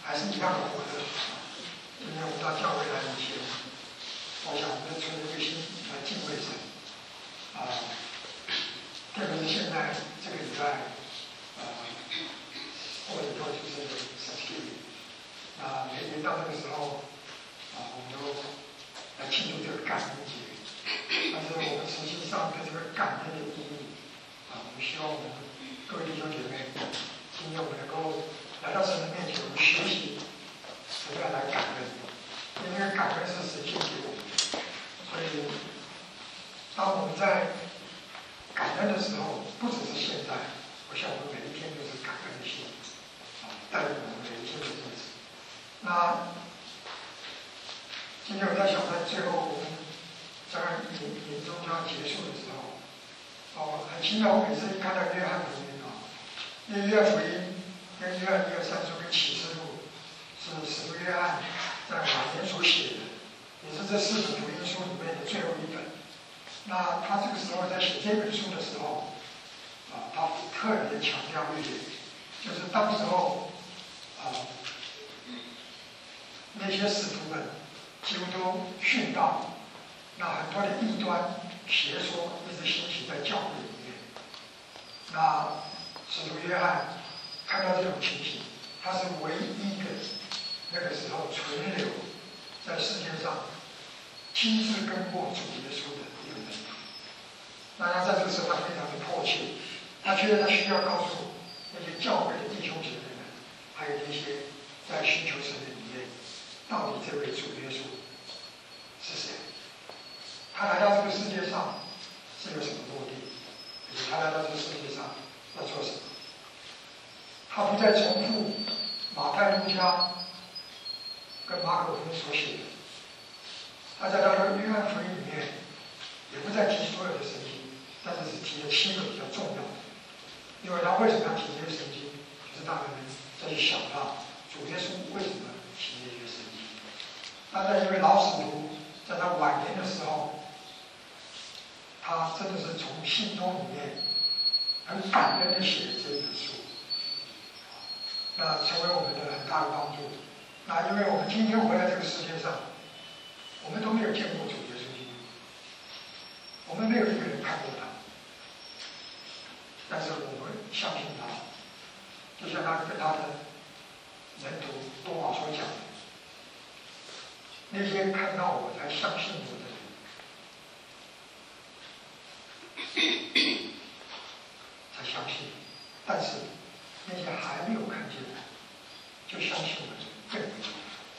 还是一样的火热。今天我们到教会来以前，我想我们存着一个心来敬畏神特别是现在这个礼拜过了以后就是Thanksgiving，每到那个时候我们都来庆祝这个感恩节。但是我们实际上对这个感恩的意义我们希望我们各位弟兄姐妹，今天我们能够来到神的面前，我们学习怎么样来感恩，因为感恩是神献给我们的。所以，当我们在感恩的时候，不只是现在，我想我们每一天都是感恩的心带领我们每一天的日子。那今天我在想，在最后我们在年终将结束的时候，很奇妙，我每次一看到约翰福音因为约翰福音跟约翰1、2、3书跟启示录是使徒约翰在晚年所写的，也是这4本福音书里面的最后一本。那他这个时候在写这本书的时候他特别强调一点，就是当时候那些使徒们几乎都殉道，那很多的异端邪说一直兴起在教会里面。那使徒约翰看到这种情形，他是唯一的那个时候存留在世界上亲自跟过主耶稣的一个门徒。那他在这个时候他非常的迫切，他觉得他需要告诉那些教会的弟兄姐妹们，还有那些在寻求神的里面，到底这位主耶稣是谁？他来到这个世界上是有什么目的？以及他来到这个世界上要做什么？他不再重复马太、路加跟马可福音所写的，他在他的约翰福音里面也不再提所有的神迹，但是只提了7个比较重要的。因为他为什么要提这些神迹？就是让人们再去想到主耶稣为什么提这些神迹。但是因为老使徒在他晚年的时候，他真的是从心中里面很感恩的写了这本书，那成为我们的很大的帮助。那因为我们今天活在这个世界上，我们都没有见过主耶稣基督，我们没有一个人看过他，但是我们相信他，就像他跟他的门徒多马所讲的，那些看到我才相信我的人才相信，但是那些还没有看见的就相信我的人更没有。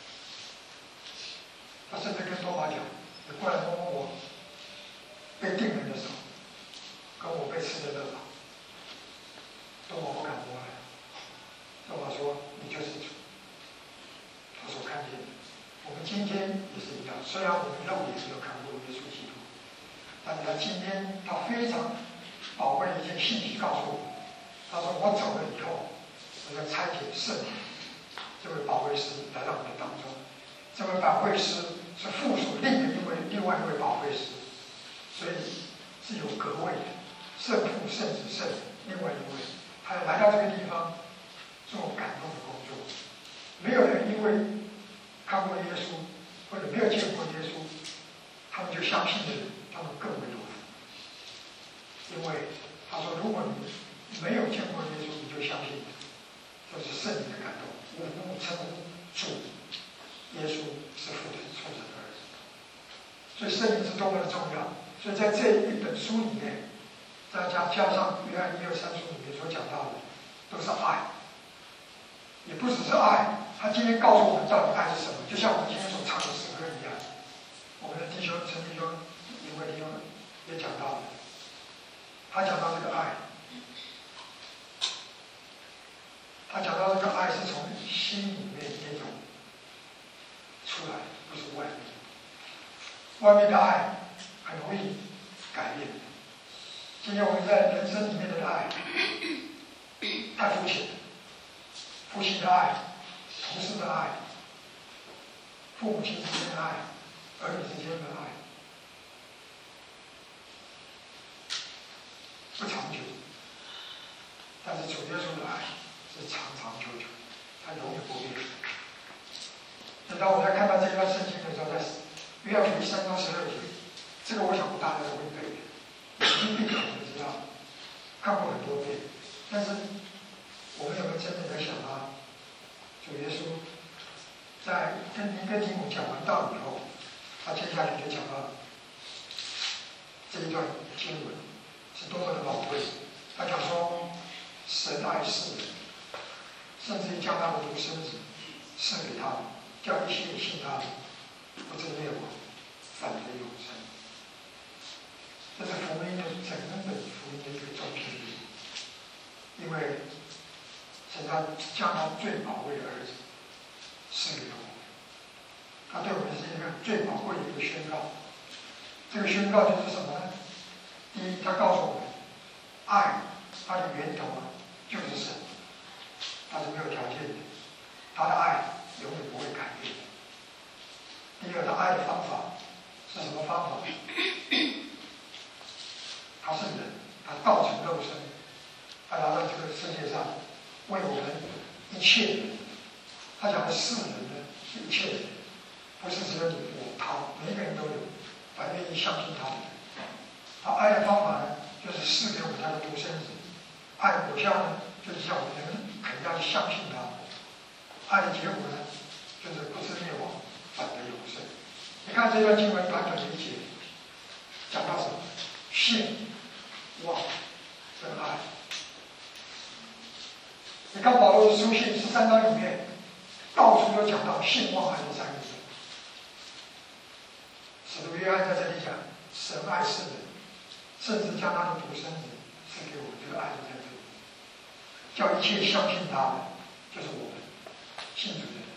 他甚至跟多马讲：“你过来摸摸我被钉人的手，跟我被刺的肋膀。”多马不敢摸了。多马说：“你就是主。”他所看见的，我们今天也是一样。虽然我们肉眼没有看过耶稣基督，但是他今天他非常宝贵的一件信息告诉我们。他说：“我走了以后，我要差遣圣灵，这位保惠师来到我们的当中。这位保惠师是附属另外一位保惠师，所以是有格位的，圣父、圣子、圣灵，另外一位，他要来到这个地方做感动的工作。没有人因为看过耶稣或者没有见过耶稣，他们就相信的人，他们更为有福。因为他说，如果你没有见过耶稣，你就相信，这是圣灵的感动。我们称呼主耶稣是父的出生的儿子，所以圣灵是多么的重要。所以在这一本书里面，再加上约翰1、2、3书里面所讲到的，都是爱，也不只是爱。他今天告诉我们到底爱是什么，就像我们今天所唱的诗歌一样。我们的弟兄陈弟兄、一位弟兄也讲到了，他讲到这个爱。他讲到这个爱是从心里面那种出来，不是外面。外面的爱很容易改变。今天我们在人生里面的爱太肤浅了，夫妻的爱、同事的爱、父母亲之间的爱、儿女之间的爱，不长久。但是主耶稣的爱是长长久久，他永远不变。 等到我在看到这一段圣经的时候，在约翰福音3章12节，这个我想大家都会背的，一定可能知道，看过很多遍。但是我们有没有真正在想啊？主耶稣在跟尼哥底母讲完道以后，他接下来就讲到这一段经文是多么的宝贵。他讲说，神爱世人，甚至于将他的独生子赐给他们，叫一切信他的不至灭亡，反得永生。这是福音的整本福音的一个中心点，因为神他将他最宝贵的儿子赐给了我们，他对我们是一个最宝贵的一个宣告。这个宣告就是什么呢？第一，他告诉我们，爱它的源头就是神，它是没有条件的，他的爱永远不会改变。第二，他爱的方法是什么方法？他是人，他道成肉身，他来到这个世界上，为我们一切人。他讲的世人呢，是一切人，不是只有你我他，每一个人都有，凡愿意相信他的人。他爱的方法呢，就是赐给我们他的独生子。爱的果效呢，就是叫我们肯要去相信他。爱的结果呢，就是不至灭亡，反得永生。你看这段经文短短的一节，讲到什么？信、望、跟爱。你看保罗的书信13章里面，到处都讲到信、望、爱这三个字。使徒约翰在这里讲，神爱世人，甚至将他的独生子赐给我们，这个爱就在这里。叫一切相信他的，就是我们信主的人，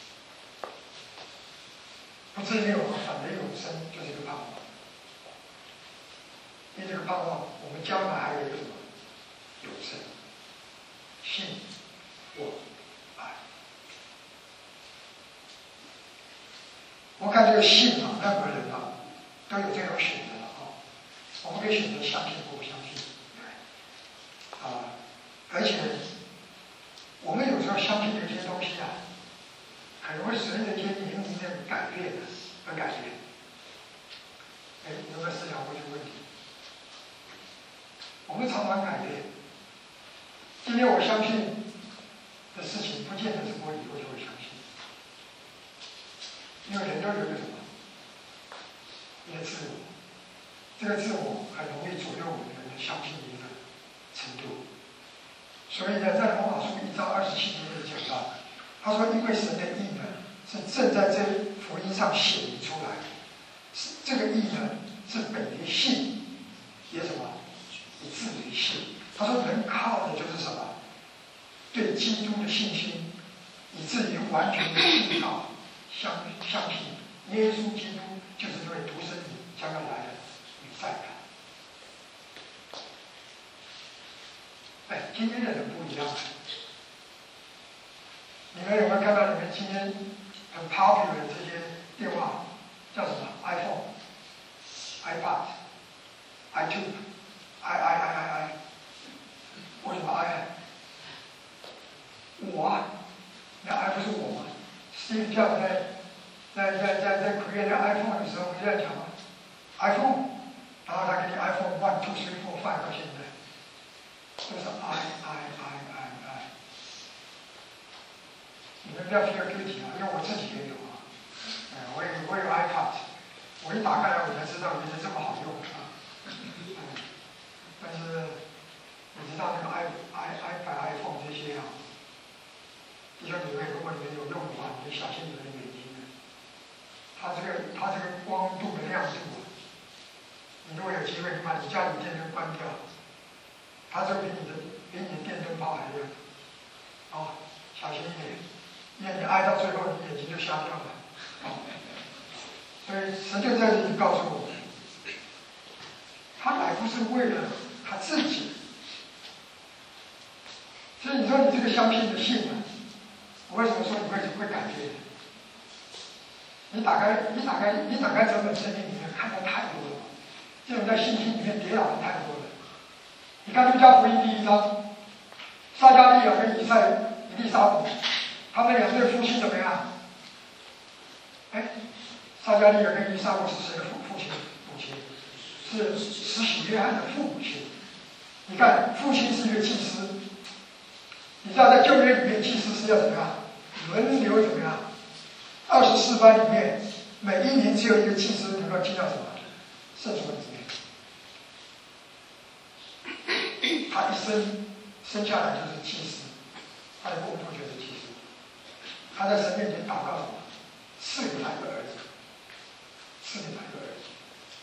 不至灭亡，反得永生，就是一个盼望。因为这个盼望，我们将来还有一个什么永生，信、望、爱。我看这个信啊，任何人啊都有这种选择的啊，我们可以选择相信或不相信，而且我们有时候相信的一些东西啊，可能会随着一些年龄的改变而改变。有没有思想过这个问题？我们常常改变。今天我相信的事情，不见得是我以后就会相信，因为人都有一个什么？一个自我，这个自我很容易左右我们的相信的一个程度。所以呢，在罗马书1章27节里讲到，他说：“因为神的义呢，是正在这福音上显明出来，是这个义呢，是本于信，也什么，以至于信。”他说：“人靠的就是什么？对基督的信心，以至于完全的信靠、相信耶稣基督就是这位独生子将要来的弥赛亚。”今天的人不一样。你们有没有看到？你们今天很 popular 的这些电话叫什么 ？iPhone、iPad、iTunes、i。为什么 I？ 我啊，那 I 不是我吗 ？Steve Jobs 在 create iPhone 的时候不是在讲吗 ？iPhone， 然后他给你 iPhone 1、2、3、4、5到现在。都是 I。你们不要 feel guilty 啊，因为我自己也有啊。我有 iPad， 我一打开来我才知道原来这么好用啊。但是你知道那个 iPhone 这些啊，弟兄姊妹，如果你们有用的话，你就小心你们的眼睛了。它这个光度的亮度啊，你如果有机会，你把你家里电灯关掉。它就比你的电灯泡还亮，小心一点，因为你挨到最后，你眼睛就瞎掉了。所以神就在这里告诉我们，他来不是为了他自己。所以你说你这个相信的信呢，我为什么说你会改变？你打开整本圣经里面看到太多了，这种在信心里面跌倒的太多了。你看《路加福音》第1章，撒迦利亚跟以利沙伯，他们2对夫妻怎么样？ 哎，撒迦利亚跟以撒伯是谁的父亲？母亲是施洗约翰的父母亲。你看，父亲是一个祭司，你知道在旧约里面，祭司是要怎么样？轮流怎么样？24班里面，每一年只有一个祭司能够进到什么圣所里面。他一生下来就是祭司，他的工作就是祭司。他在神面前祷告什么？赐给他一个儿子，赐给他一个儿子。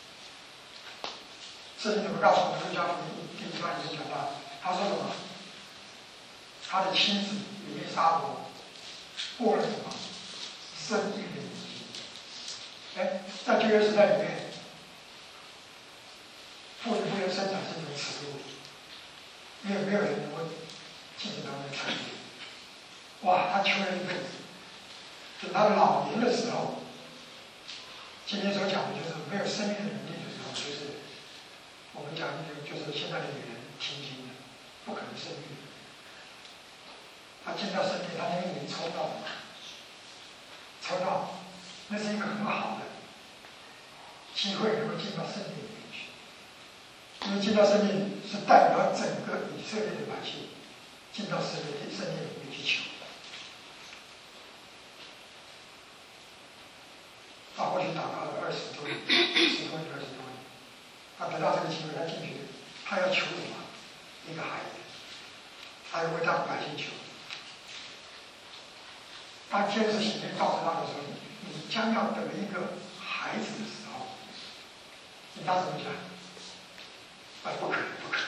圣经怎么告诉我们？路加福音第1章里面讲到，他说什么？他的妻子以利沙伯过了什么生育的年纪？哎，在旧约时代里面，妇女不能生产是一种耻辱，因为没有人能够继承他们的产业。哇，他求了一辈子，等他老年的时候，今天所讲的就是没有生育的能力的时候，就是我们讲的就是现在的女人停经的，不可能生育。他进到圣殿，他那个名抽到，那是一个很好的机会，能够进到圣殿里面去。因为进到圣殿是代表整个以色列的百姓进到圣殿里面去求。他过去祷告了20多年，他得到这个机会，他进去，他要求什么？一个孩子，他要为他百姓求。当天使显现告诉他的时候，你将要得一个孩子的时候，你当时怎么讲？不可能！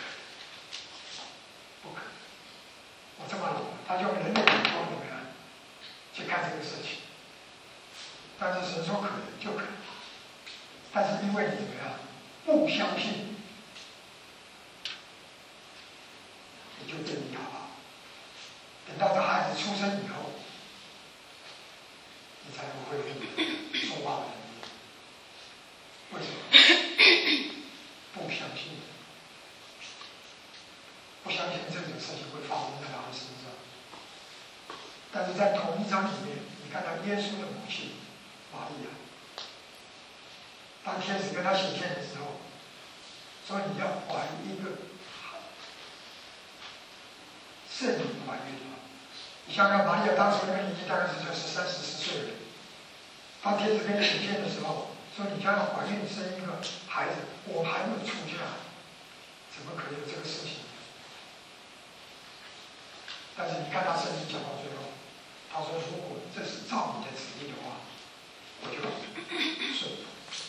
我这么老了，他就用人的眼光怎么样去看这个事情？但是神说可能就可能，但是因为你怎么样不相信，你就对你祷告。等到这孩子出生以后，你才不会说话的能力。为什么？不相信，不相信这种事情会发生在他的身上。但是在同一章里面，你看到耶稣的母亲玛利亚，当天使跟他显现的时候，说你要怀一个圣灵怀孕了。你想想，玛利亚当时那个年纪大概是13、14岁了。当天使跟你显现的时候，说你将要怀孕生一个孩子，我还没有出嫁，怎么可能有这个事情？但是你看他圣经讲到最后，他说如果这是照你的旨意的话，我就顺服。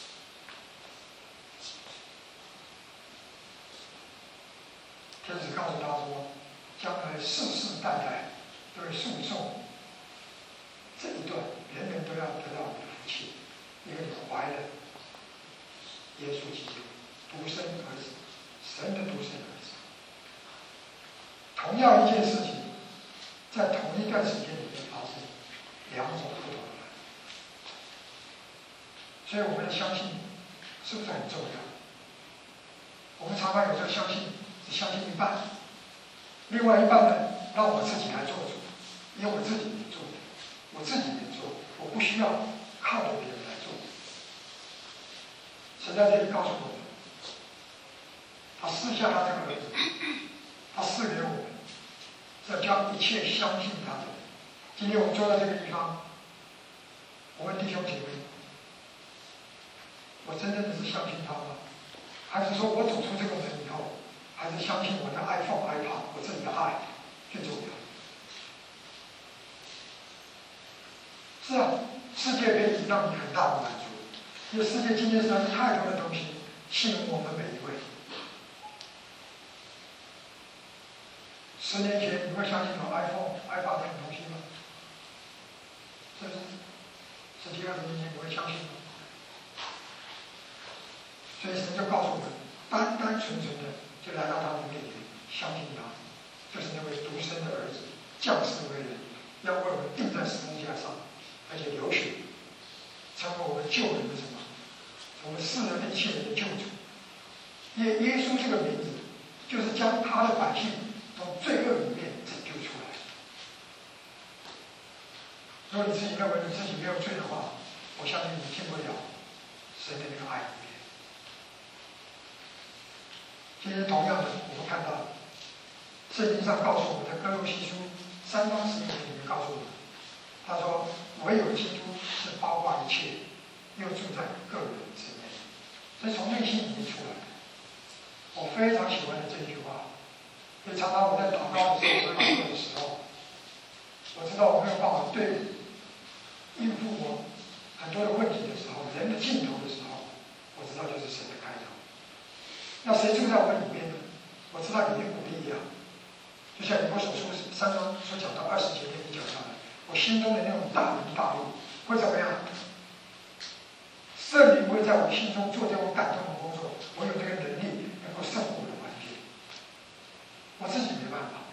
天使告诉他说，将来世世代代都会诉讼这一段，人人都要得到你的福气，因为你怀了耶稣基督独生儿子，神的独生儿子。同样一件事情，在同一段时间里面发生两种不同的人，所以我们的相信是不是很重要？我们常常有时候相信只相信一半，另外一半呢，让我自己来做主，因为我自己能做，我不需要靠着别人来做。神在这里告诉我们，他赐下他这个儿子，他赐给我们，要将一切相信他的人。今天我们坐在这个地方，我问弟兄姐妹，我真正的是相信他吗？还是说我走出这个门以后，还是相信我的 iPhone、iPad， 我自己的爱最重要？是啊，世界可以让你很大的满足，因为世界今天实在是太多的东西吸引我们每一位。10年前你会相信有 iPhone、iPad 这种东西吗？是不是？10几20年前你会相信吗？所以神就告诉我们，单单纯纯的就来到他的面前，相信他，就是那位独生的儿子降世为人，要为我们钉在十字架上，而且流血，成为我们救人的什么？我们世人的一切人的救主。耶稣这个名字，就是将他的百姓从罪恶里面拯救出来。如果你自己认为你自己没有罪的话， 我相信你进不了神的那个爱里面。今天同样的，我们看到圣经上告诉我们的哥罗西书3章11节里面告诉我们，他说：“唯有基督是包括一切，又住在个人之内。”所以从内心里面出来的。我非常喜欢的这一句话，所以常常我在祷告的时候、祷告的时候，我知道我没有办法对应付我很多的问题的时候，人的尽头的时候，我知道就是神的开头。那谁住在我里面呢？我知道里面有力量，就像以弗所书3章所讲到20节那里讲到的，我心中的那种大能大力会怎么样？圣灵会在我心中做这种感动的工作，我有这个能力能够胜过我的环境，我自己没办法。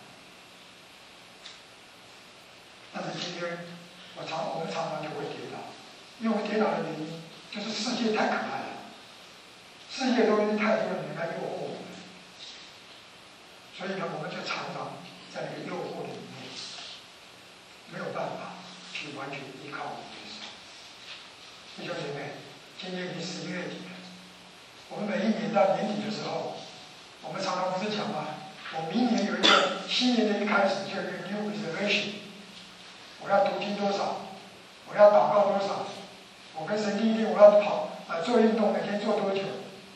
但是今天我们常常就会跌倒，因为我们跌倒的原因就是世界太可爱了，世界中太多的人来诱惑我们，所以呢，我们就常常在那个诱惑里面没有办法去完全依靠我们的神。弟兄姐妹，今年已经11月底了，我们每一年到年底的时候，我们常常不是讲吗？我明年有一个新年的一开始，就有一个 new resolution。我要读经多少？我要祷告多少？我跟神立定我要做运动，每天做多久？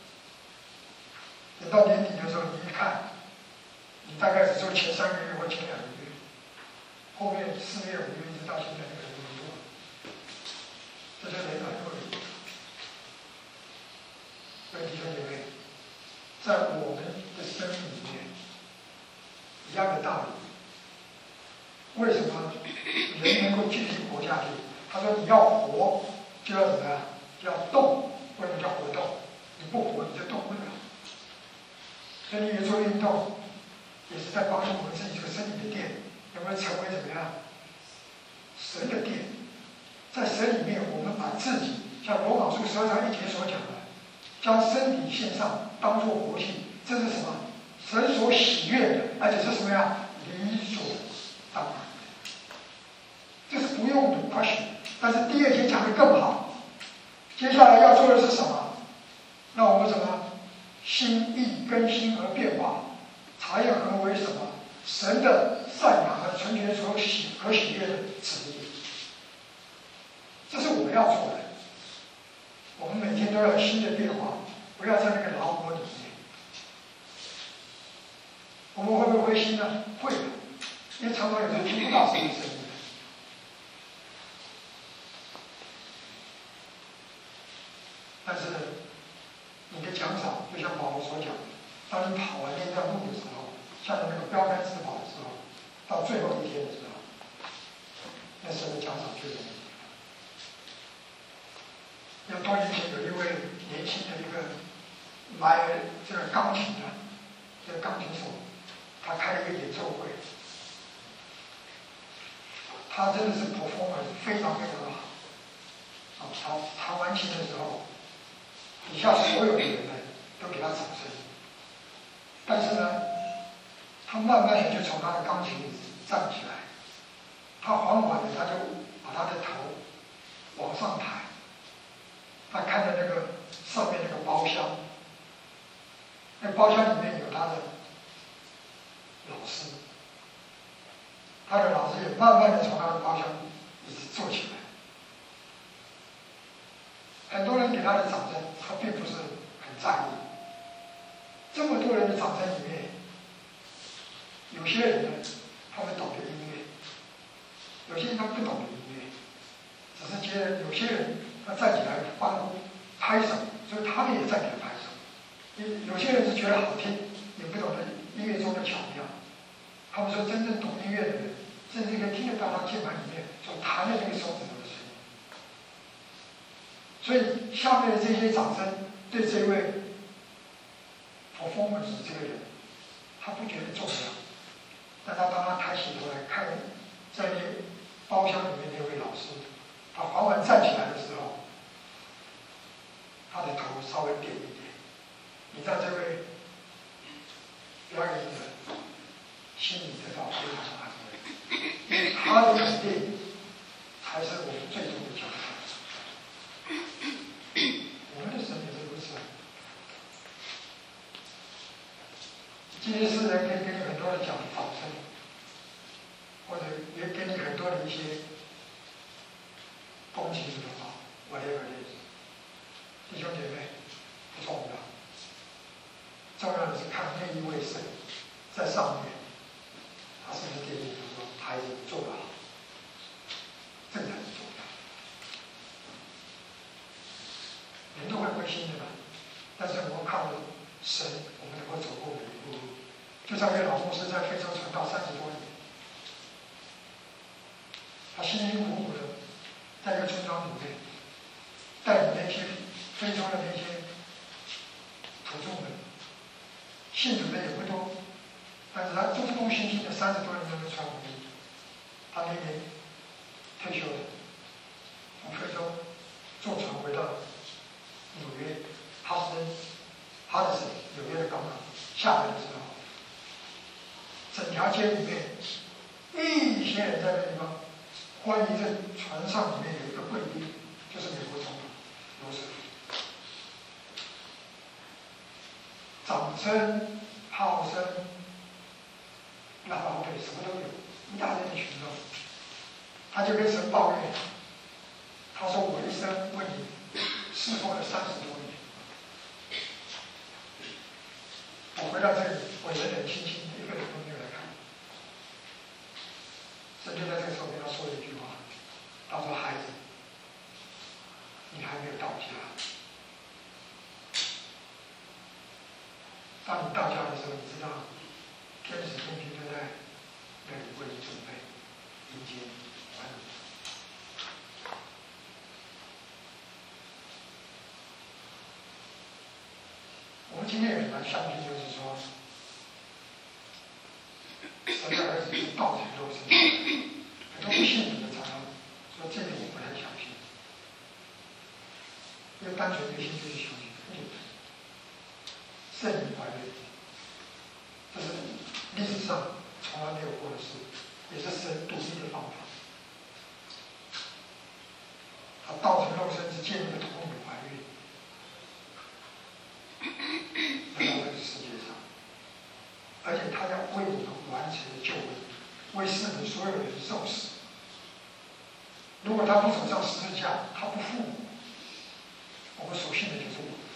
等到年底的时候，你一看，你大概只做前3个月或前2个月，后面4月、5月一直到现在那个没做，这是人很恶劣。所以弟兄姐妹，在我们的生命里面，一样的道理。为什么人能够继续活下去？他说：“你要活，就要怎么样？就要动。为什么叫活动？你不活，你就动不了。所以你做运动，也是在帮助我们自己这个身体的殿，能够成为怎么样？神的殿。在神里面，我们把自己，像罗马书12章1节所讲的，将身体献上，当作活祭，这是什么？神所喜悦的，而且是什么呀？理所当然。这是不用的 question。但是第2节讲的更好，接下来要做的是什么？让我们什么？心意更新而变化，查验何为什么？神的善良和纯全所喜悦的旨意。这是我们要做的。我们每天都要新的变化，不要在那个牢锅里面。我们会不会灰心呢？会的，因为常常有人听不到神的声音。但是你的奖赏，就像保罗所讲的，当你跑完那段路的时候，向着那个标杆直跑的时候，到最后一天的时候，那神的奖赏就在那里。要多年前有一位年轻的一个买这个钢琴的这个钢琴手，他开了一个演奏会，他真的是 performance 非常非常的好。他弹完琴的时候，底下所有的人呢都给他掌声。但是呢，他慢慢的就从他的钢琴里站起来，他缓缓的他就把他的头往上抬，他看着那个上面那个包厢，那包厢里面有他的老师，他的老师也慢慢的从他的包厢一直坐起来。很多人给他的掌声，他并不是很在意。这么多人的掌声里面，有些人呢，他们懂得音乐；有些人他不懂得音乐，只是觉得有些人他站起来欢呼、拍手，所以他们也站起来拍手。有些人是觉得好听，也不懂得音乐中的巧妙。他们说，真正懂音乐的人，甚至可以听得到他键盘里面所弹的那个手指头的声音。所以下面的这些掌声对这位 performance 这个人，他不觉得重要，但当他抬起头来看在那包厢里面那位老师，他缓缓站起来的时候，他的头稍微点一点，你知道这位表演者心里得到非常的安慰，因为他的肯定才是我们最终的奖赏。 些攻击你的话，whatever it is，弟兄姐妹不重要，重要的是看那一位神在上面，他是不是给你说孩子做得好，这才是重要。人都会灰心的嘛，但是我们靠着神，我们能够走过每一步路。就像一个老牧师在非洲传道30多年，他辛辛苦苦的在一个村庄里面，带领那些非洲的那些土著们，信主的也不多，但是他忠忠心心的30多年都没传福音。他那年退休了，从非洲坐船回到纽约哈德森纽约的港下来的时候，整条街里面一些人在那地方欢迎这船上里面有一个贵宾，就是美国总统罗斯福。掌声、炮声、喇叭队什么都有，一大堆的群众。他就跟神抱怨，他说：“我一生为你侍奉了30多年，我回到这里，我冷冷清清，一个人都没有来看。”神就在这个时候跟他说了一句话，他说：“孩子，你还没有到家。当你到家的时候，你知道天使天兵就在那里为你准备迎接你。”我们今天也很难相信，就是说，神的儿子是道成肉身。很多不信主的常常说这个我不太相信，因为单纯内心就是相信，很简单。圣灵怀孕，这是历史上从来没有过的事，也是神独一的方法。他道成肉身是借那个童女怀孕。来到这个世界上，而且他要为我们完成的救恩，为世人所有人受死。如果他不走上十字架，他不负我们所信的就是我。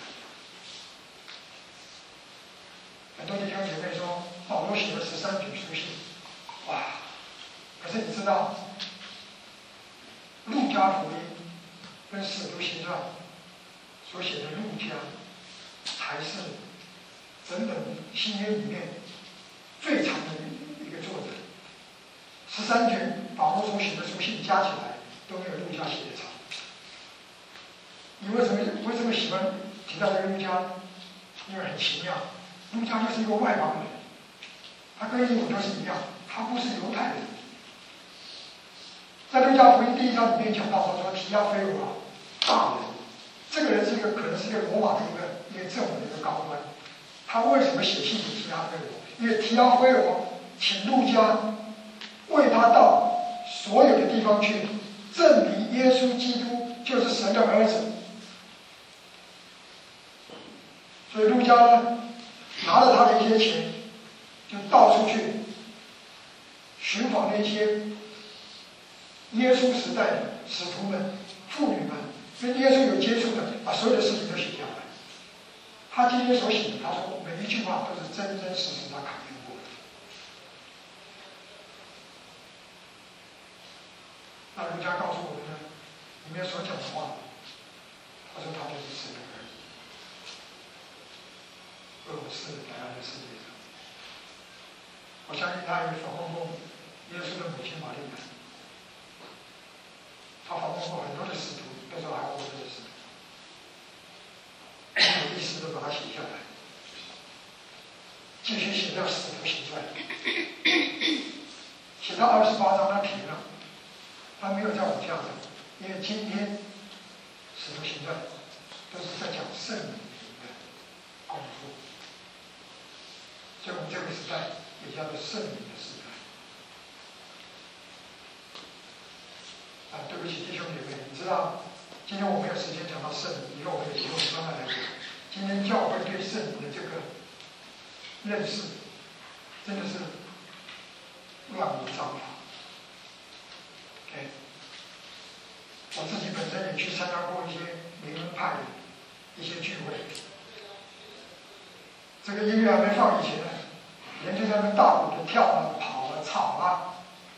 很多弟兄姐妹说，保罗写了13卷书信，哇！可是你知道，路加福音跟使徒行传所写的路加，才是整本新约里面最长的一个作者。13卷保罗所写的书信加起来都没有路加写的长。你为什么喜欢提到这个路加？因为很奇妙，路加就是一个外邦人，他跟你我都是一样，他不是犹太人。在路加福音1章里面讲到说提亚非罗大人，这个人是可能是一个罗马的一个政府的一个高官。他为什么写信给提亚非罗？因为提亚非罗请路加为他到所有的地方去证明耶稣基督就是神的儿子。所以路加呢，拿了他的一些钱，就到处去寻访那些耶稣时代的使徒们、妇女们，跟耶稣有接触的，把所有的事情都写下来。他今天所写的，他说每一句话都是真真实实他考验过的。那儒家告诉我们呢，里面所讲的话，他说他就是神的儿子，为我们世人来到这世界上。我相信他也访问过耶稣的母亲玛利亚，他访问过很多的使徒，那时候还活着的使徒，有意思的把它写下来。继续写到使徒行传，写到28章他停了，他没有再往下走，因为今天使徒行传都是在讲圣灵的工作，所以我们这个时代也叫做圣灵的时代。对不起弟兄姐妹，你知道今天我没有时间讲到圣灵，以后我有机会慢慢来讲。今天教会对圣灵的这个认识真的是乱无章法。 OK， 我自己本身也去参加过一些灵恩派的一些聚会。这个音乐还没放以前呢，人就在那边大鼓的跳啊、跑啊、吵啊，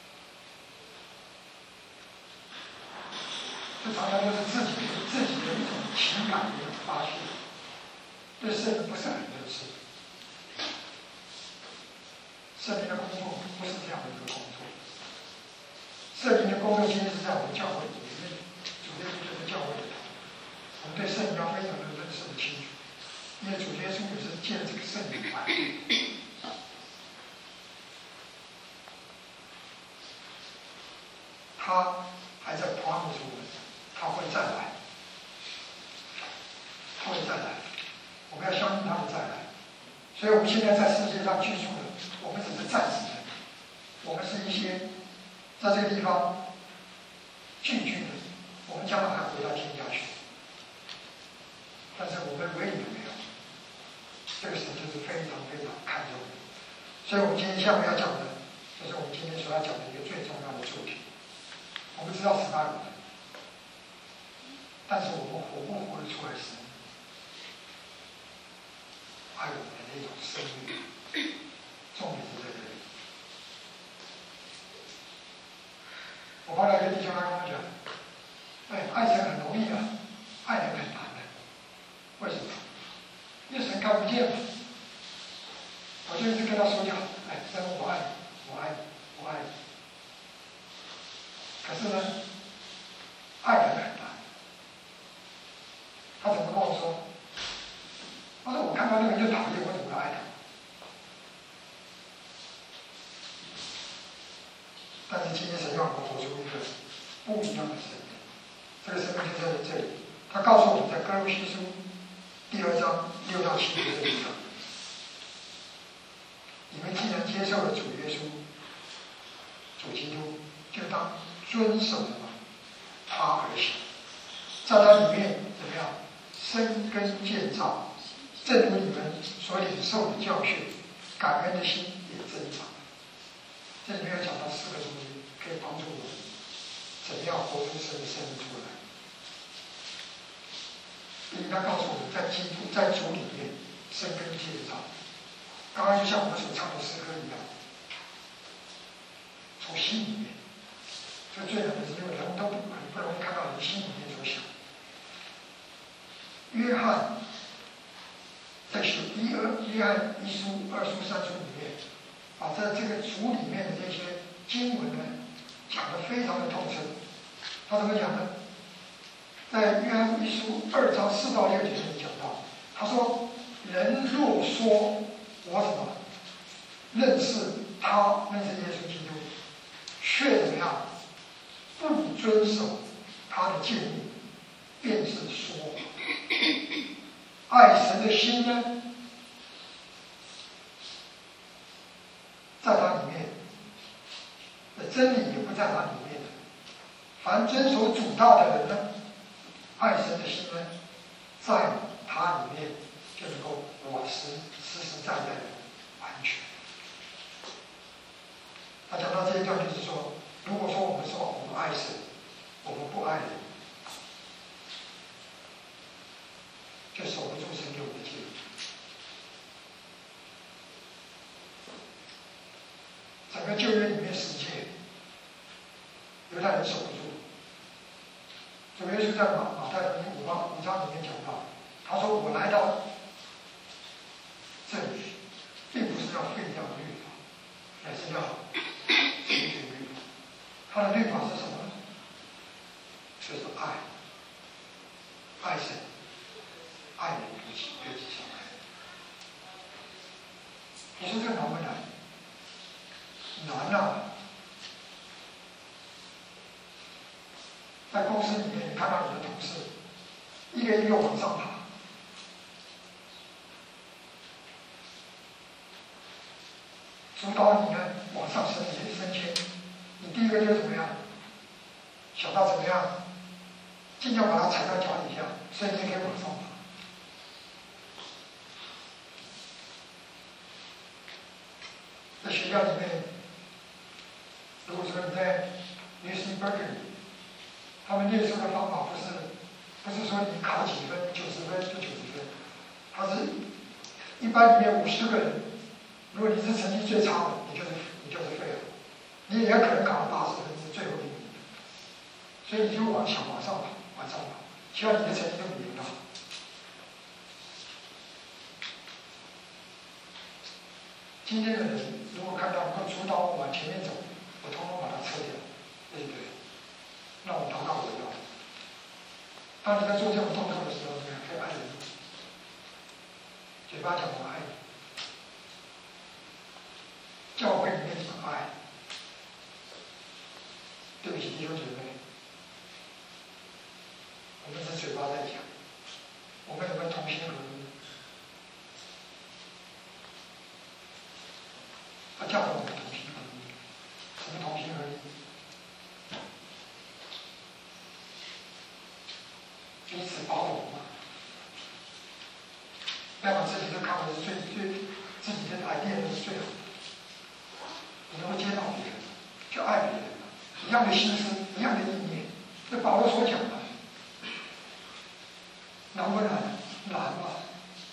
这常常就是自己的一种情感的一种发泄，对圣灵不是很认识。圣灵的工作不是这样的一个工作，圣灵的工作其实是在我们教会里面，主耶稣就是教会里头，我们对圣灵要非常的认识的清楚，因为主耶稣也是借这个圣灵来。他还在 promise 我们，他会再来，他会再来，我们要相信他的再来。所以我们现在在世界上居住的，我们只是暂时的，我们是一些在这个地方聚居的，我们将来还回到天家去。但是我们唯一没有，这个神就是非常非常看重的。所以我们今天下面要讲的，就是我们今天所要讲的一个最重要的主题。我们知道18有的，但是我们活不活得出来神爱我们的那种生命，重点是在这里。我后来跟弟兄来跟我讲，爱神很容易的，爱人很难的。为什么？因为神看不见嘛。我就一直跟他说就好，神我爱你，我爱你，我爱你。可是呢，爱人很难。他怎么跟我说？他说我看到那个人就讨厌，我怎么爱他？但是今天神要我们活出一个不一样的生命，这个生命就在这里。他告诉我们在哥罗西书第2章6到7节这里讲：你们既然接受了主耶稣、主基督，就当遵守什么？他而行，在他里面怎么样？生根建造，正如你们所领受的教训，感恩的心也增长。这里面有讲到4个东西，可以帮助我们怎么样活出神的生命出来。第一，他告诉我们，在基督、在主里面生根建造。刚刚就像我们所唱的诗歌一样，从心里面。这最难的是，因为人都很不容易看到人心里面所想。约翰在约翰1书、2书、3书里面，把在这个主里面的这些经文呢，讲得非常的透彻。他怎么讲呢？在约翰1书2章4到6节里讲到，他说：“人若说我什么认识他，认识耶稣基督，却怎么样？不遵守他的诫命，便是说爱神的心呢，在他里面的真理也不在他里面的。凡遵守主道的人呢，爱神的心呢，在他里面就能够实实在在的完全。”他讲到这一段，就是说，如果说我们爱神，我们不爱人，就守不住神给我们的诫命。整个旧约里面10诫，犹太人守不住。主耶稣在马太福音5章里面讲到，他说：“我来到这里，并不是要废掉律法，乃是要成全律法。他的律法是什么呢？就是爱，爱神，爱人如己，对己相爱。”你说这难不难？难啊！在公司里面，你看到你的同事一个一个往上爬，主导你呢往上升迁，你第一个就怎么样？想到怎么样？尽量把它踩到脚底下，所以你可以往上爬。在学校里面，如果说你在 UC Berkeley， 他们列出的方法不是说你考几分90分就90分，他是一班里面50个人，如果你是成绩最差的，你就是废了，你也可能考到80分是最后一名，所以你就往上跑，希望你的成绩都比人好。今天的人如果看到能够主导我往前面走，我统统把它撤掉，对不对？那我祷告我要。当你在做这种动作的时候，你可以爱人，嘴巴讲我爱你，教会里面怎么爱？对不起，弟兄姐妹，我们是嘴巴在讲，我们能不能同心合一？他叫我们同心合一，什么同心合一？彼此包容嘛，不要把自己都看为是自己的idea都是最好的。你能够接纳别人，就爱别人，一样的心思，一样的意念。这保罗所讲的，难不难？难嘛。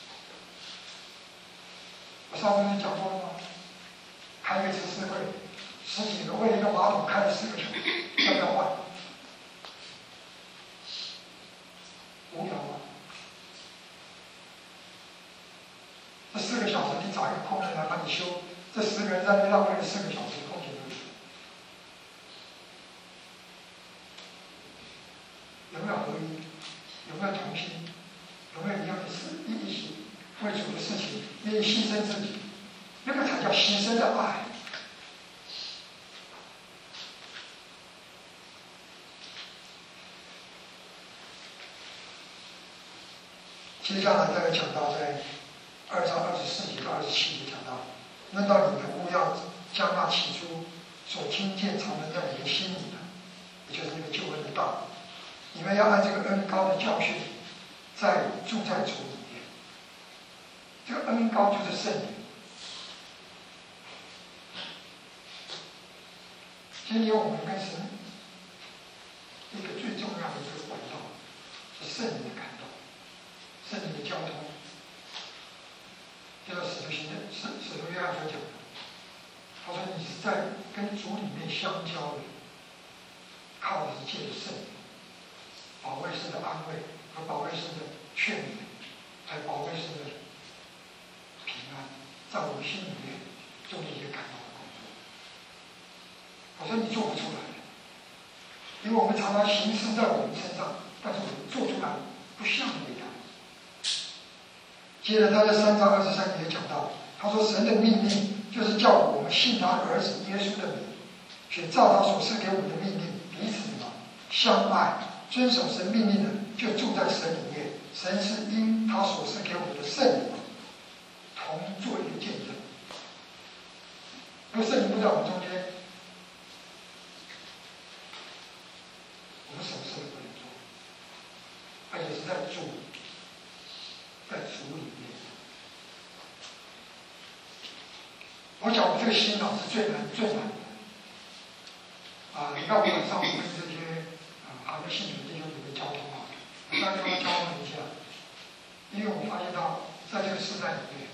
我上次讲过了吗？开个执事会，10几个为了一个马桶开了4个小时，要不要换？无聊吗？这4个小时你找一个工人来帮你修，这10个人在那浪费了4个小时，空气都是。有没有合一？有没有同心？有没有一样的一起为主的事情愿意牺牲自己？那个才叫牺牲的爱。接下来再讲到在2章24节到27节讲到，论到你们务要将那起初所听见常存在你们心里的，也就是那个救恩的道，你们要按这个恩膏的教训，住在主里面。这个恩膏就是圣灵。今天我们跟神一个最重要的一个管道是圣灵的感动，圣灵的交通。就像使徒约翰所讲的，他说你是在跟主里面相交的，靠的是借着圣灵，保惠师的安慰和保惠师的劝勉，还有保惠师的平安，在我们心里面做这些感动的工作。我说你做不出来的，因为我们常常行事在我们身上，但是我们做出来不像那样。接着他在3章23节讲到，他说神的命令就是叫我们信他儿子耶稣的名，却照他所赐给我们的命令彼此相爱，遵守神命令的就住在神里面。神是因他所赐给我们的圣灵同做一个见证。如果圣灵不在我们中间，我们什么事都不能做，而且是在主里面。我讲我这个心是最难的。你看我晚上我跟这些还没信主的弟兄姊妹交通我刚跟他交通一下，因为我发现到在这个时代里面，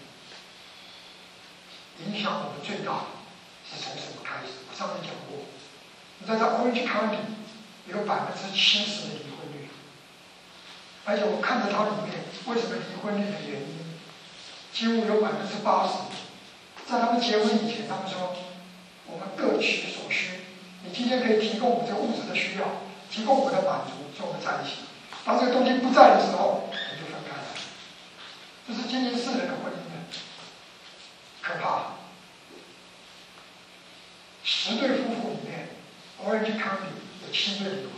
影响我们最大的是从什么开始？我上次讲过，你在Orange County有70%的离婚率，而且我看着它里面为什么离婚率的原因，几乎有80%，在他们结婚以前，他们说我们各取所需，你今天可以提供我们这个物质的需要，提供我们的满足，所以我们在一起。当这个东西不在的时候，我们就分开了。这是今天世人的婚姻的可怕。10对夫妇里面 ，Orange County 有7对离婚。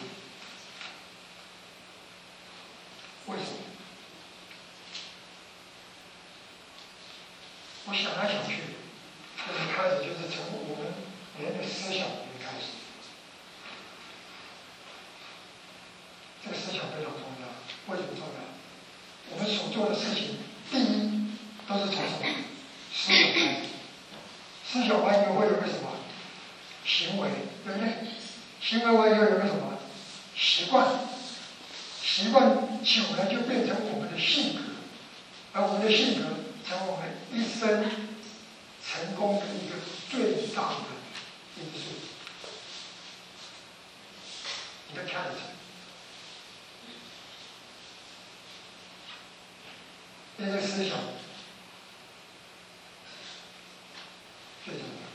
为什么？我想来想去，就是开始就是从我们人的思想里面开始。这个思想非常重要。为什么重要？我们所做的事情，第一都是从什么？思想开始。思想完以后会有个什么行为？对不对？ 行为完以后有个什么习惯？习惯久了就变成我们的性格，而我们的性格成为我们一生成功的一个最大的因素。你的 character， 那些思想最重要。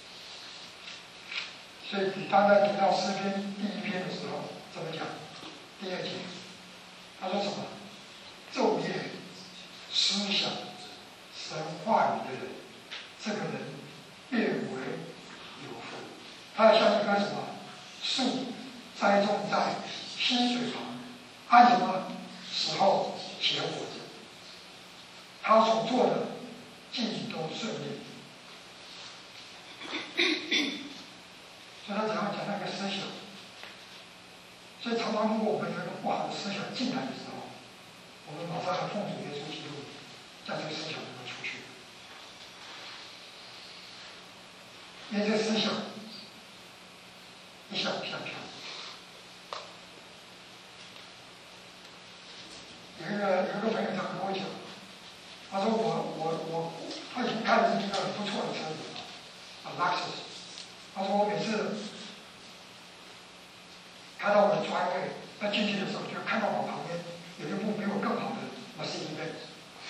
所以你当在读到诗篇第1篇的时候，怎么讲？第2节，他说什么？昼夜思想神话语的人，这个人变为有福。他要像一棵什么树，栽种在溪水旁，按什么时候结果子？他所做的尽都顺利。所以他只要讲那个思想，所以常常如果我们有一个不好的思想进来的时候，我们马上要奉主耶稣基督，将这个思想能够出去。因为这个思想一下一下飘。有一个朋友他跟我讲，他说他已经开了一个很不错的车子，Lexus。他说我每次开到我的专位，要进去的时候，就看到我旁边有一部比我更好的Mercedes-Benz。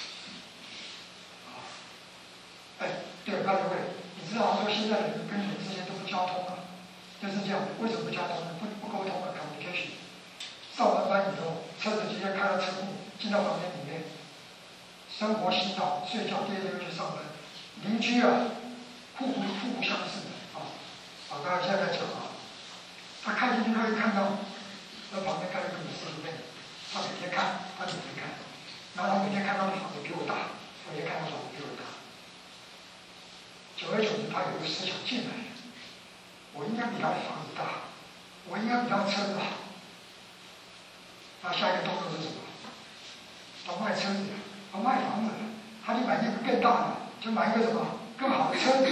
对，他就会，你知道，他说现在人跟人之间都不交通了，就是这样。为什么不交通呢？不沟通了 ，communication。上完班以后，车子直接开到车库，进到房间里面，生活洗澡、睡觉，第二天又去上班。邻居啊，互不相识的啊。刚才现在讲啊，他开进去他会看到，那旁边开了一个Mercedes-Benz，他每天看，他每天看，然后他每天看到的房子比我大，我也看到房子比我大。久而久之，他有一个思想进来，我应该比他的房子大，我应该比他的车子好。那下一个动作是什么？他卖车子，他卖房子，他就买一个更大的，就买一个什么更好的车子。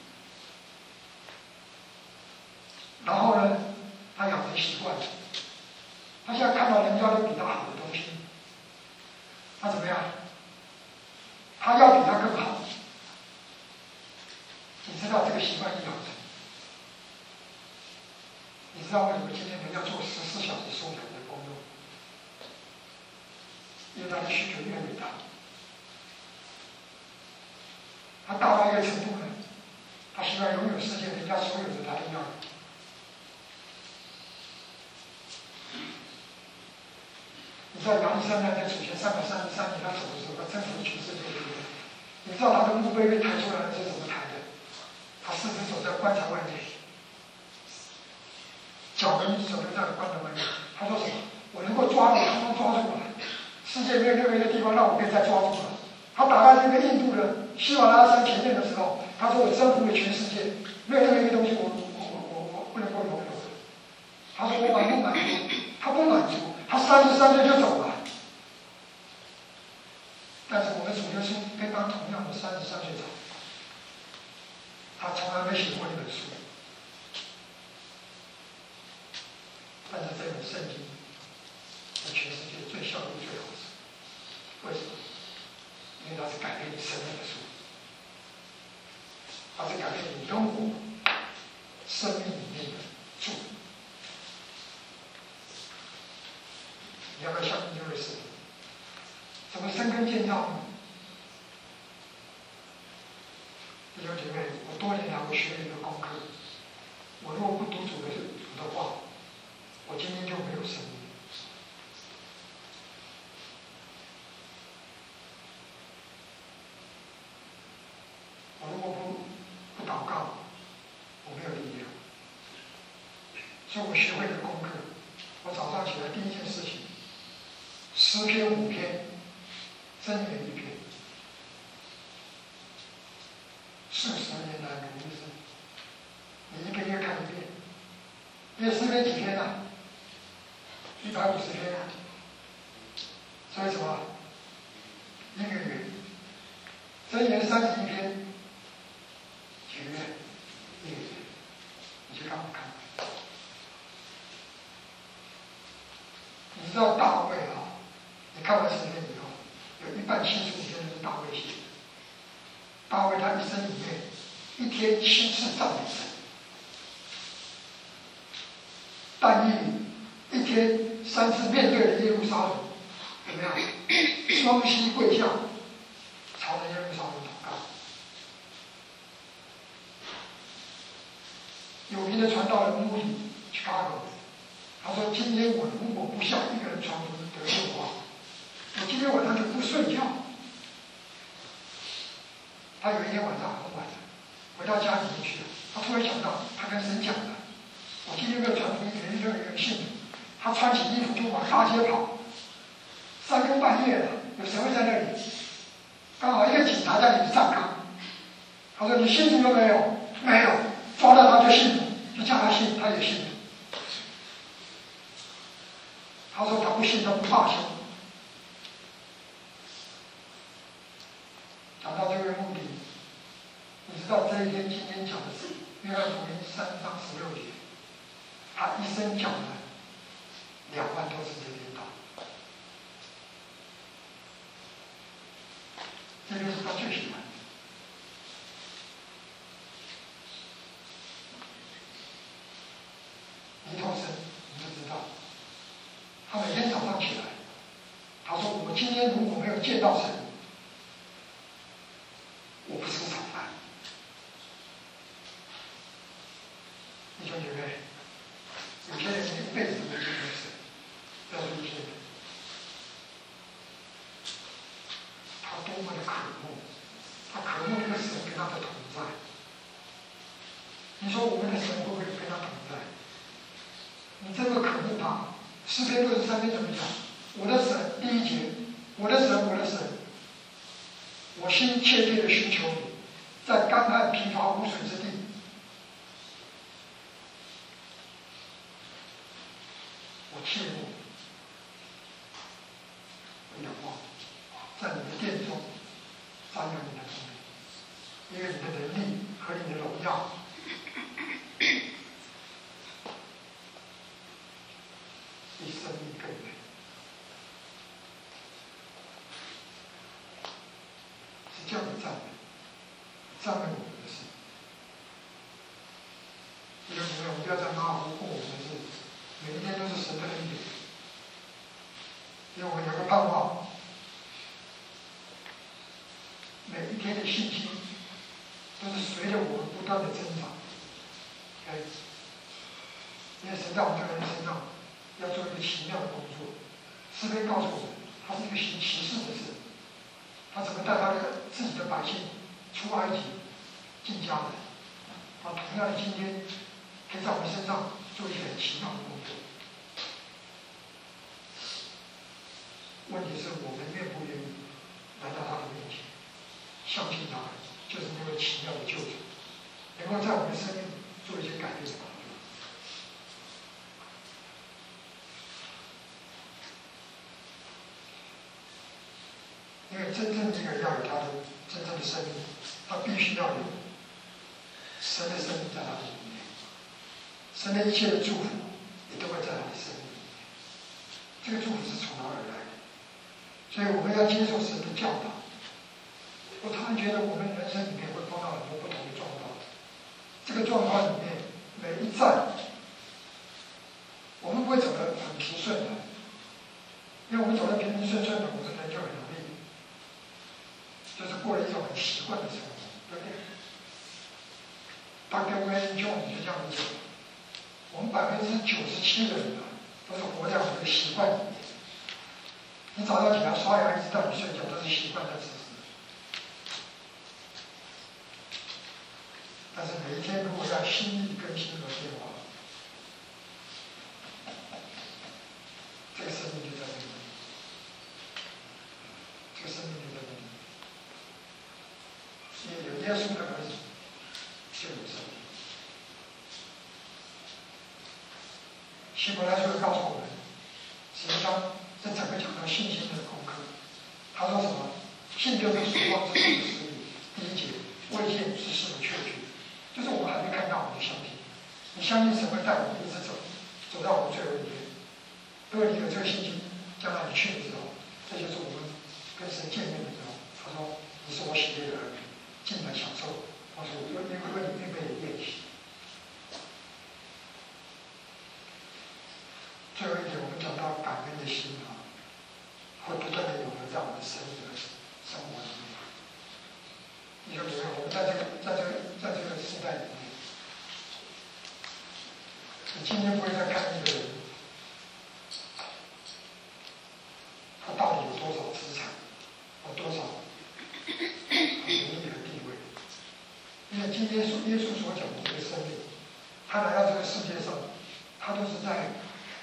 然后呢，他养成习惯了，他现在看到人家都比他好的东西，他怎么样？他要比他更好。你知道这个习惯一养成，你知道为什么今天人要做14小时手表的工作？因为他的需求越来越大，他大到一个程度呢，他希望拥有世界人家所有的他都要。你知道亚历山大在主前333年他走的时候，他征服全世界，对不对？你知道他的墓碑被抬出来是怎么抬的？他4只手在棺材外面，脚跟1只手在棺材外面。他说什么？我能够抓住，通通抓住了。世界没有任何一个地方让我可以再抓住了。他打到这个印度的喜马拉雅山前面的时候，他说我征服了全世界，没有任何一个东西我不能够拥有的。他说我满不满足？他不满足，他33岁就走了。但是我们主耶稣跟他同样的33岁走，他从来没写过一本书，但是这本圣经是全世界最效率最好的书。为什么？因为它是改变你生命的书，它是改变你跟我生命里面的注。你要不要相信这位事？怎么深耕建造呢？弟兄姐妹，我多年来我学了一个功课，我如果不读主的话，我今天就没有生命。我如果不祷告，我没有力量。所以我学会了功课，我早上起来第一件事情，诗篇5篇，箴言1篇，40年来努力是，你一个月看1遍，因为诗篇几篇啊？150篇啊，所以什么？1个月，箴言31篇，几个月？1个月，你去看不看？ 你知道大卫啊？你看完诗篇以后，有一半75篇都是大卫写的。大卫他一生里面，一天7次赞美神。但以理一天3次面对了耶路撒冷，怎么样？双膝跪下，朝着耶路撒冷祷告。有名的传道人穆迪 Chicago， 他说：“今天我如果不向一个人传福音得救的话，我今天晚上就不睡觉。”他有一天晚上很晚了，回到家里面去了，他突然想到，他跟神讲了：“我今天没有传福音给任何一个人信主。”他穿起衣服就往大街跑，3更半夜了，有谁会在那里？刚好一个警察在里面站岗。他说：“你信主了没有？”“没有。”抓到他就信主，就叫他信，他也信。他说他不信，他不罢休。讲到这个目的，你知道这一天今天讲的是约翰福音3章16节，他一生讲了2万多次这篇道，这就是他最喜欢的。尼托生，你就知道，他每天早上起来，他说：“我今天如果没有见到神，我不吃早饭。”弟兄姐妹，有些人一辈子都没见过神，要是一些人，他多么的渴慕，他渴慕这个神跟他的同在。你说我们的神会不会跟他同在？你真的渴慕他。诗篇63篇怎么讲？我的神，第1节，我的神，我的神，我心切切的寻求你，在干旱疲乏无水之地。我切慕，我仰望，在你的殿中瞻仰你的同名，因为你的能力和你的荣耀。比生命更美，是这样的赞美，赞美我们的神。弟兄姊妹，我们不要再马虎过我们的日子，每一天都是神的恩典。因为我们有个盼望，每一天的信心都是随着我们不断的增长。因为神在我们这个人身上要做一个奇妙的工作。诗篇告诉我们，他是一个行奇事的神，他怎么带他的自己的百姓出埃及、进迦南。同样的，今天可以在我们身上做一些很奇妙的工作。问题是我们愿不愿意来到他的面前，相信他就是那位奇妙的救主，能够在我们的生命做一些改变。因为真正一个人要有他的真正的生命，他必须要有神的生命在他的里面，神的一切的祝福也都会在他的生命里面。这个祝福是从哪而来的？所以我们要接受神的教导。我常常觉得我们人生里面会碰到很多不同的状况，这个状况里面每一站，我们不会走得很平顺的，因为我们走得平平顺顺的，我们人就很容易。就是过了一种很习惯的生活，对不对？Dr. Wayne Jones 就这样讲，我们97%的人都是活在我们的习惯里面。你早上起来刷牙一直到你睡觉，都是习惯在实施。但是每一天如果要心意更新和变化，这个生命就在那里，这个生命就在那里。因为有耶稣的儿子，就有生命。希伯来书告诉我们，实际上这整个讲到信心的功课。他说什么？信就是曙光之中的实理。第1节，未见之事的确据，就是我们还没看到，我们就相信。你相信神会带我们一直走到我们最后一天。 如果你有这个信心，将来你去的时候，这就是我们跟神见面的时候，他说你是我喜悦的儿女，进来享受。他说因为你预备的宴席。最后一点，我们讲到感恩的心啊，会不断的有了在我们的生命的生活里面。你说，比如我们在这个时代里面，你今天不会再看一个人，他到底有多少资产，有多少名利和地位？因为今天耶稣所讲的这个生命，他来到这个世界上，他都是在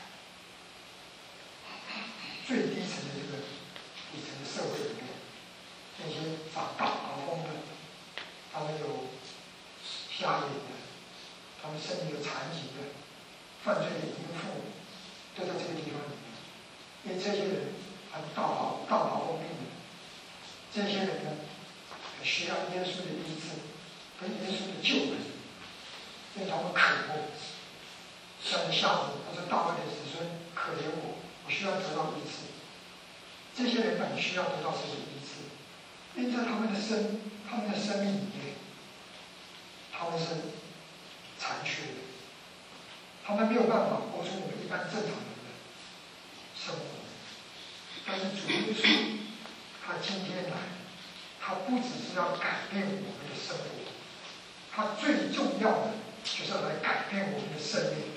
最低层的这个底层的社会里面，那些打工的，他们有瞎眼的，他们身体有残疾的，犯罪的淫妇，都在这个地方里面。因为这些人还大麻风病的，这些人呢，很需要耶稣的医治，跟耶稣的救恩，因为他们渴慕。像瞎子，他说大卫的子孙可怜我，我需要得到医治。这些人很需要得到这个医治，因为在他们的生命里面，他们是残缺的，他们没有办法活出我们一般正常人的生活。但是主耶稣，他今天来，他不只是要改变我们的生活，他最重要的就是要来改变我们的生命。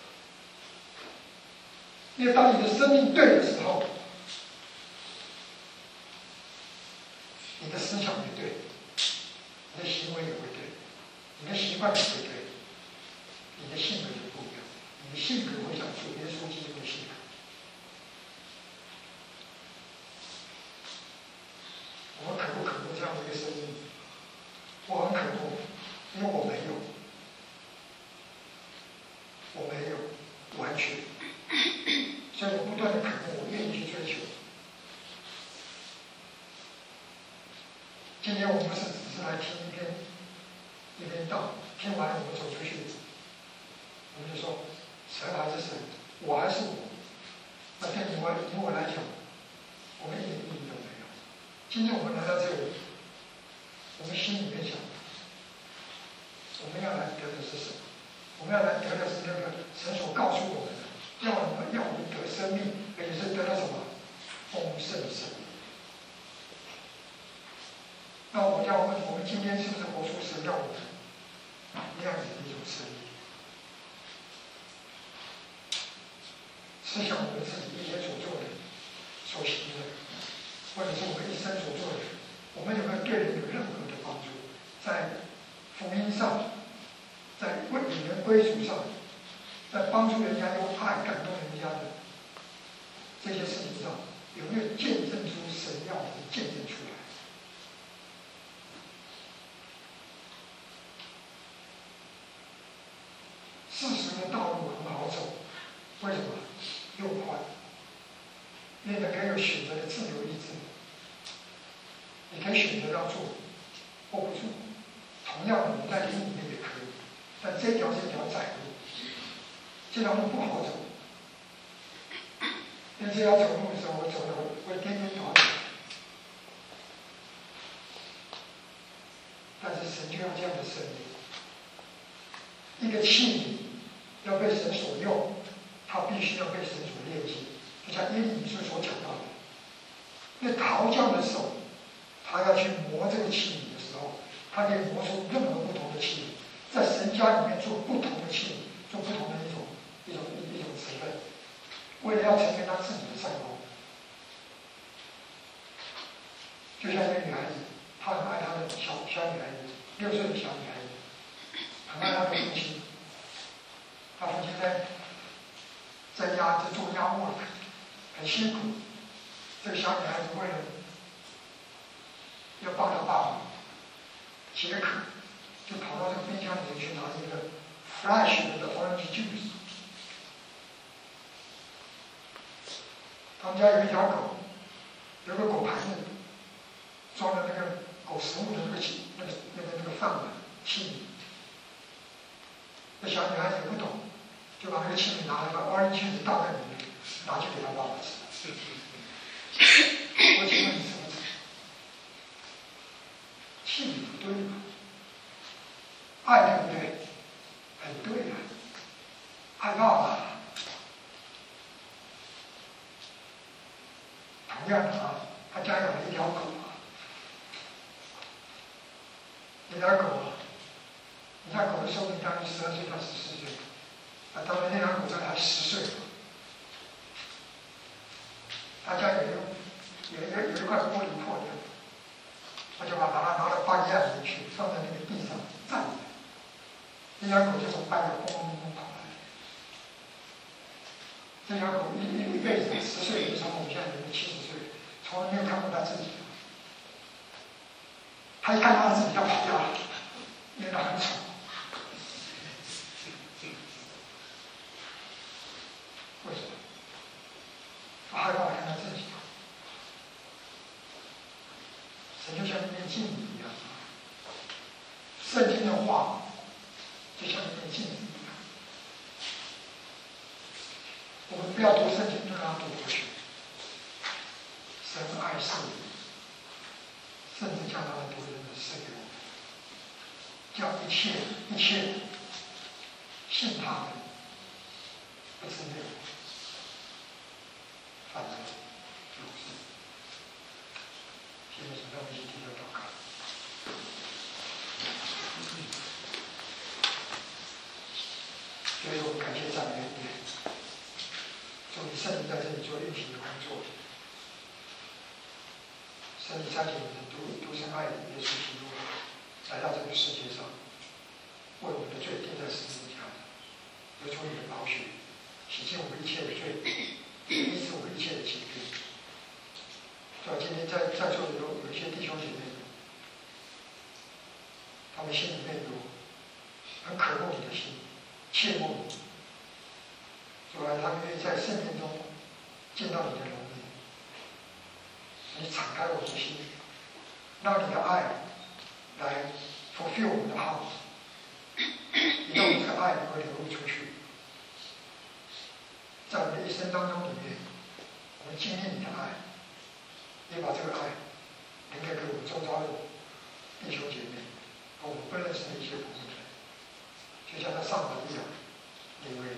因为当你的生命对的时候，你的思想也对，你的行为也会对，你的习惯也会对，你的性格也不一样，你的性格会像主耶稣基督的性格。我们渴不渴慕这样的一个生命？我很渴慕，因为我没有完全，所以我不断的渴慕，我愿意去追求。今天我们不是只是来听一篇道，听完我们走出去，我们就说神还是神，我还是我。那对你我来讲，我们一点意义都没有。今天我们来到这里，我们心里面想，我们要来得的是什么？我们要来得的是那个神所告诉我们的，要我们得生命，而且是得到什么？丰盛生命。那我要问，我们今天是不是活出神要我们那样子的一种生命？思想我们自己一天所做的、所行的，或者是我们一生所做的，我们有没有对人有任何的帮助？在福音上，在为引人归属上，在帮助人家用爱感动人家的这些事情上，有没有见证出神要我们见证出来？事实的道路很好走，为什么？又宽，因为你可以有选择的自由意志，你可以选择要做或不做。同样的，我们在灵里面也可以，但这条是一条窄路，这条路不好走。因为这条走路的时候，我走的会颠颠倒倒。但是神就要这样的生命，一个器皿要被神所用，它必须要被神所炼净。就像耶利米书所讲到的，那陶匠的手，他要去磨这个器皿的时候，他可以磨出任何不同的器皿，在神家里面做不同的器皿，做不同的一种成分，为了要呈现他自己的善功。就像一个女孩子，她很爱她的小女孩子，6岁的小女孩子，很爱她的父亲。她父亲在家做家务，很辛苦。这个小女孩子为了要帮她爸爸解渴，就跑到这个冰箱里面去拿一个 fresh 的 orange juice。他们家有一条狗，有个狗盘子，装了那个狗食物的那个饭碗器皿。那小女孩子也不懂，就把那个器皿拿来，把 orange juice 倒在里面， 拿去给他爸爸吃。我请问你什么吃？气理不对嘛？爱对不对？很对呀、爱爸爸。同样的啊，他家养了一条狗啊，一条狗啊，你家狗的寿命大概12岁到14岁，啊，当然那条狗才10岁。他家有一块玻璃破掉，我就把它拿到半夜里面去，放在那个地上站着。那条狗就从半夜轰轰轰跑来。这条狗一辈子10岁以上，我们现在人70岁，从来没有看过它自己。它一看到它自己就跑掉了，因为它很丑。为什么？他害怕看到自己。神就像一面镜子一样，圣经的话就像一面镜子一样。我们不要读圣经，就让它读过去。神爱世人，甚至将他的独生子赐给我们，叫一切信他的，不是灭亡，反而永生。现在请让我们一起低头祷告。所以我们感谢赞美你，祝你圣灵在这里做运行的工作。圣灵差遣你的独生爱子耶稣基督来到这个世界上，为我们的罪钉在十字架上，流出你的宝血，洗净我们一切的罪，医治我们一切的疾病。所以今天在座的有一些弟兄姐妹，他们心里面有很渴慕你的心，切慕你，主啊，他们愿意在圣殿中见到你的容颜。你敞开我们的心，让你的爱来 fulfill 我们的 heart， 你让我们这个爱能够流露出去。在我们的一生当中里面，我们经历你的爱，也把这个爱能够给我们周遭的弟兄姐妹和我们不认识的一些朋友们，就像那上帝一样，因为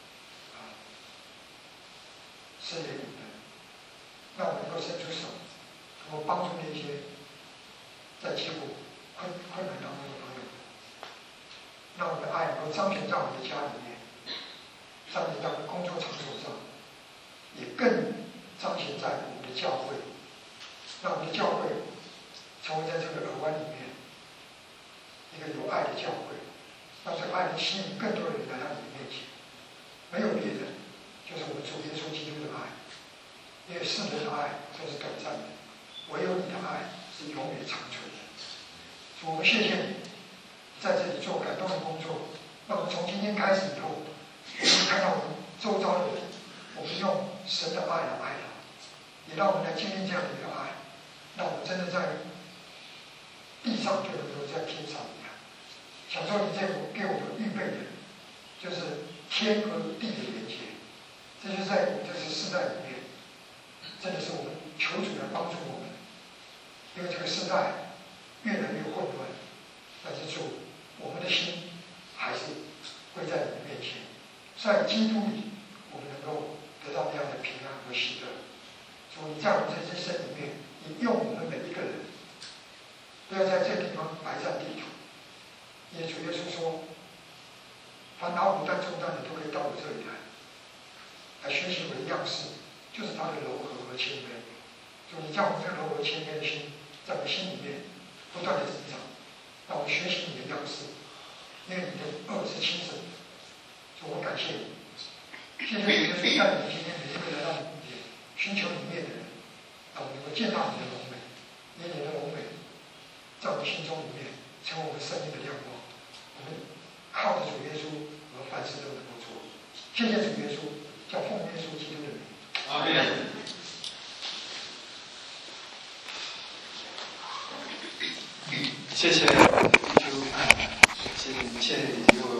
圣灵里的，让我们能够伸出手。能够帮助那些在疾苦困难当中的朋友们，让我们的爱能够彰显在我们的家里面，彰显在我们的工作场所上，也更彰显在我们的教会，让我们的教会成为在这个耳湾里面一个有爱的教会，让这个爱能吸引更多的人来到你的面前。没有别的，就是我们主耶稣基督的爱，因为世人的爱都是短暂的。唯有你的爱是永远长存的。主，我们谢谢你，在这里做感动的工作。让我们从今天开始以后，我们看到我们周遭的人，我们用神的爱来爱他，也让我们来经历这样的一个爱，让我们真的在地上就能够在天上一样，享受你这给我们预备的，就是天和地的连接。这就是在我们这个世代里面，真的是我们求主来帮助我们。因为这个时代越来越混乱，但是主，我们的心还是会在你的面前，在基督里，我们能够得到那样的平安和喜乐。主，你在我们这一生里面，你用我们每一个人，不要在这个地方白占地图。因为主耶稣说，凡劳苦担重担的都可以到我这里来学习我的样式，就是他的柔和和谦卑。主，你将我们这个柔和谦卑的心，在我们心里面不断的增长，让我们学习你的样式，因为你的恶是轻省的。主，我感谢你，谢谢你的主带领今天每一个来到你面前寻求你面的人，让我们能够见到你的荣美，因你的荣美在我们心中里面成为我们生命的亮光。我们靠着主耶稣，我们凡事都能够做。谢谢主耶稣，叫奉耶稣基督的名。阿门。